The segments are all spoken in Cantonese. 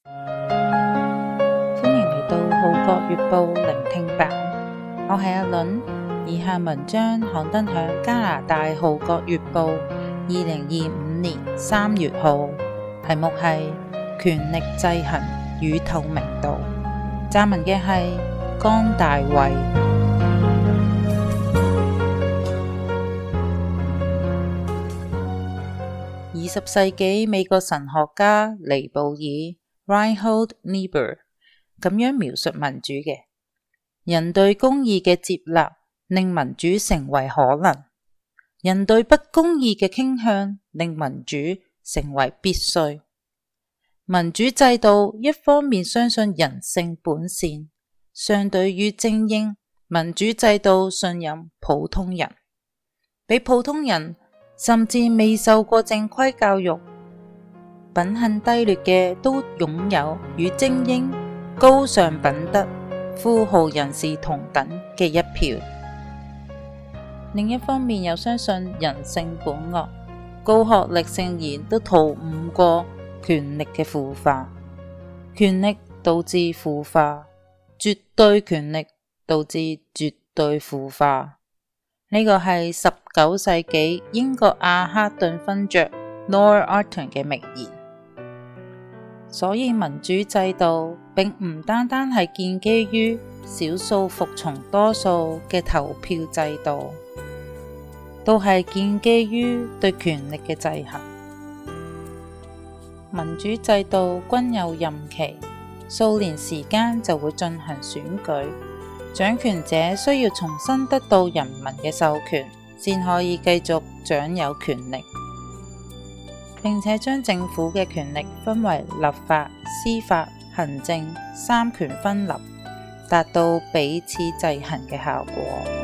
歡迎嚟到《號角月報》聆聽版，我係阿倫。以下文章刊登響加拿大《號角月報》2025年3月號，題目係《權力制衡與透明度》，撰文嘅係江大衛。20世紀美國神學家尼布爾 Reinhold Niebuhr 咁樣描述民主嘅：人對公義嘅接納令民主成為可能，人對不公義嘅傾向令民主成為必須。民主制度一方面相信人性本善，相對於精英，民主制度信任普通人，比普通人甚至未受過正規教育、品行低劣嘅都擁有與精英、高尚品德、富豪人士同等嘅一票。另一方面又相信人性本惡，高學歷聖賢都逃唔過權力嘅腐化，權力導致腐化，絕對權力導致絕對腐化。呢個係19世紀英國阿克頓勳爵 Lord Acton 嘅名言。所以民主制度並唔單單係建基於少數服從多數嘅投票制度，都係建基於對權力嘅制衡。民主制度均有任期，數年時間就會進行選舉，掌權者需要重新得到人民嘅授權，先可以繼續掌有權力，並且將政府嘅權力分為立法、司法、行政三權分立，達到彼此制衡嘅效果。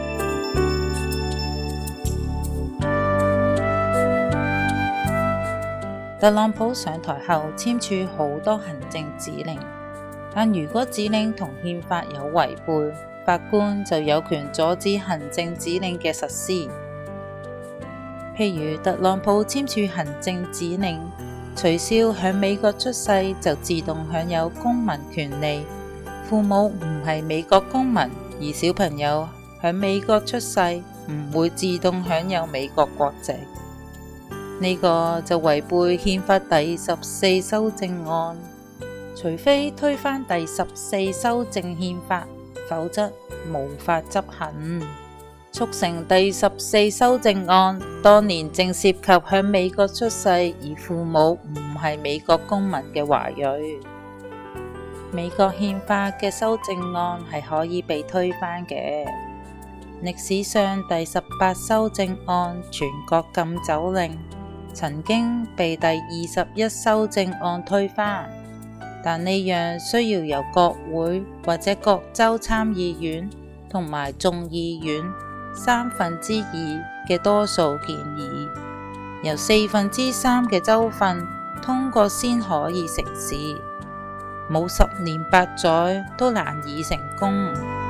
特朗普上台後簽署好多行政指令，但如果指令同憲法有違背，法官就有權阻止行政指令嘅實施。譬如特朗普簽署行政指令，取消響美國出世就自動享有公民權利，父母唔係美國公民，而小朋友響美國出世唔會自動享有美國國籍。呢個就違背憲法第14修正案，除非推翻第14修正憲法，否則無法執行。促成第14修正案當年正涉及響美國出世而父母唔係美國公民嘅華裔。美國憲法嘅修正案係可以被推翻嘅。歷史上第18修正案全國禁酒令曾經被第21修正案推翻，但呢樣需要由國會或者各州參議院同埋眾議院2/3嘅多數建議，由3/4嘅州份通過先可以成事，冇10年8載都難以成功。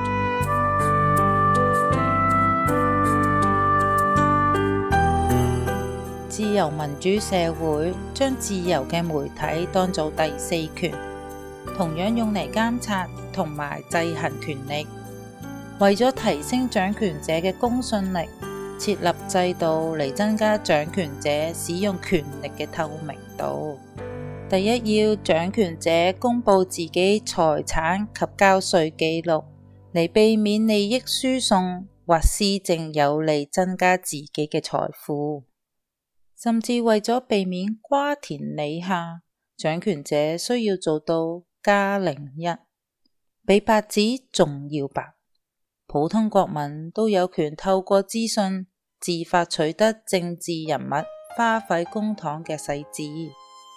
自由民主社會將自由嘅媒體當做第四權，同樣用嚟監察同埋制衡權力。為咗提升掌權者嘅公信力，設立制度嚟增加掌權者使用權力嘅透明度。第一，要掌權者公布自己財產及交稅記錄，嚟避免利益輸送或施政有利增加自己嘅財富。甚至為咗避免瓜田李下，掌權者需要做到+01，比白紙仲要白。普通國民都有權透過資訊自發取得政治人物花費公帑嘅細節。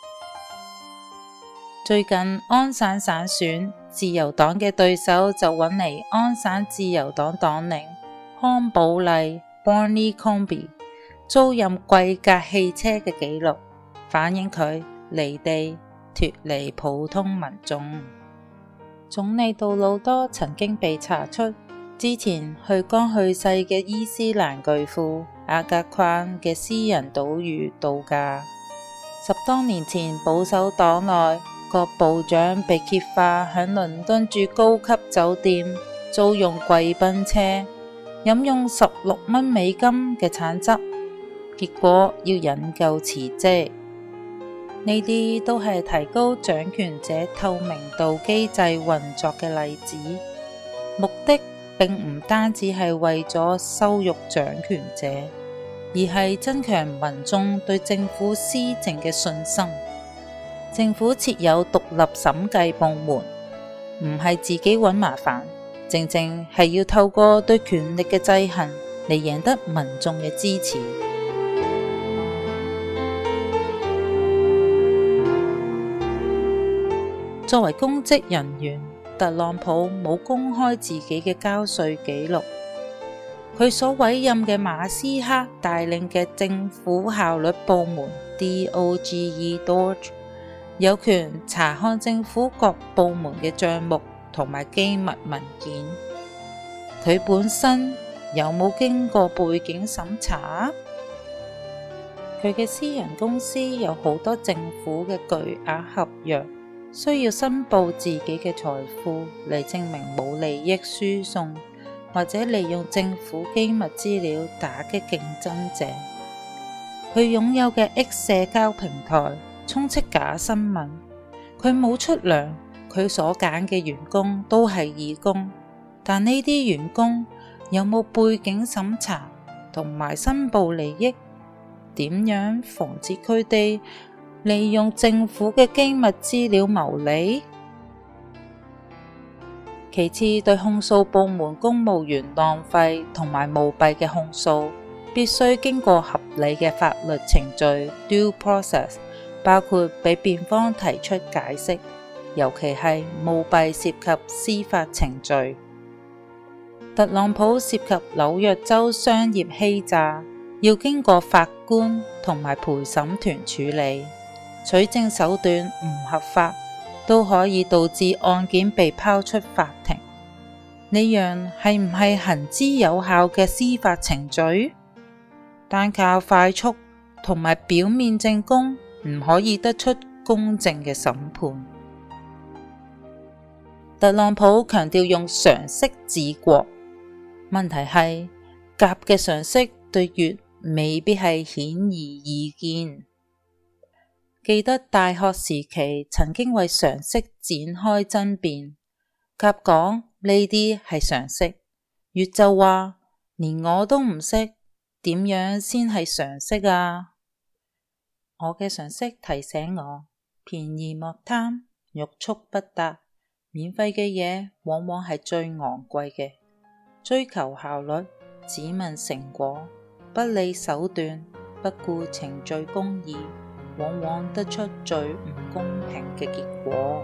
最近安省省選，自由黨嘅對手就揾嚟安省自由黨黨領康寶麗 Barney Crombie 租賃貴價汽車嘅紀錄，反映佢離地脫離普通民眾。總理杜魯多曾經被查出之前去剛去世嘅伊斯蘭巨富阿格寬嘅私人島嶼度假。10多年前保守黨內個部長被揭發響倫敦住高級酒店，租用貴賓車，飲用$16嘅橙汁，結果要引咎辭職。呢啲都係提高掌權者透明度機制運作嘅例子，目的並唔單止係為咗羞辱掌權者，而係增強民眾對政府施政嘅信心。政府設有獨立審計部門，唔係自己揾麻煩，正正係要透過對權力嘅制衡嚟贏得民眾嘅支持。作為公職人員，特朗普冇公開自己嘅交稅記錄。佢所委任嘅馬斯克帶領嘅政府效率部門 DOGE 有權查看政府各部門嘅賬目同埋機密文件。佢本身有冇經過背景審查？佢嘅私人公司有好多政府嘅巨額合約，需要申報自己嘅財富嚟證明冇利益輸送，或者利用政府機密資料打擊競爭者。佢擁有嘅 X 社交平台充斥假新聞，佢冇出糧，佢所揀嘅員工都係義工，但呢啲員工有冇背景審查同埋申報利益？點樣防止佢哋利用政府嘅機密資料牟利？其次，對控訴部門公務員浪費同埋舞弊嘅控訴，必須經過合理嘅法律程序 due process， 包括俾辯方提出解釋，尤其係舞弊涉及司法程序。特朗普涉及紐約州商業欺詐，要經過法官同埋陪審團處理，取證手段唔合法，都可以導致案件被拋出法庭。呢樣係唔係行之有效嘅司法程序？單靠快速同埋表面證供唔可以得出公正嘅審判。特朗普強調用常識治國，問題係甲嘅常識對乙未必係顯而易見。記得大學時期曾經為常識展開爭辯，甲講呢啲係常識，乙就話連我都唔識，點樣先係常識啊？我嘅常識提醒我，便宜莫貪，欲速不達，免費嘅嘢往往係最昂貴嘅。追求效率，只問成果，不理手段，不顧程序公義，往往得出最唔公平嘅結果。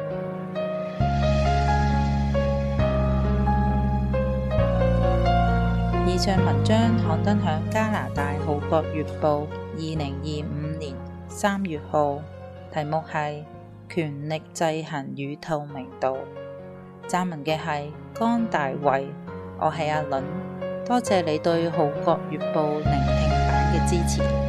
以上文章刊登喺加拿大《號角月報》2025年3月號，題目係權力制衡與透明度。撰文嘅係江大衛，我係阿倫，多謝你對《號角月報》聆聽版嘅支持。